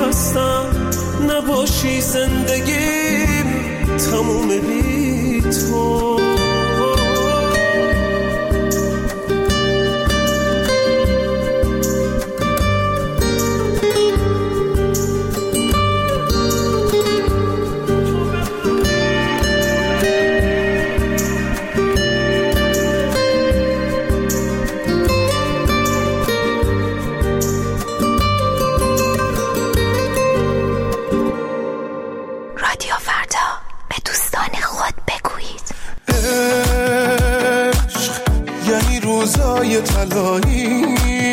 میخواستم نباشی زندگیم تموم بی تو. طلایی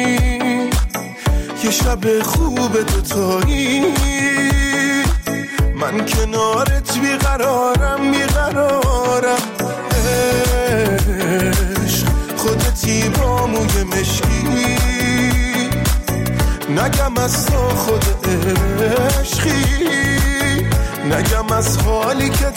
یه شب خوب دوتایی، من کنارت بیقرارم بیقرارم. عشق خودتی با موی مشکی، نگم از تو خود عشقی، نگم از حالی که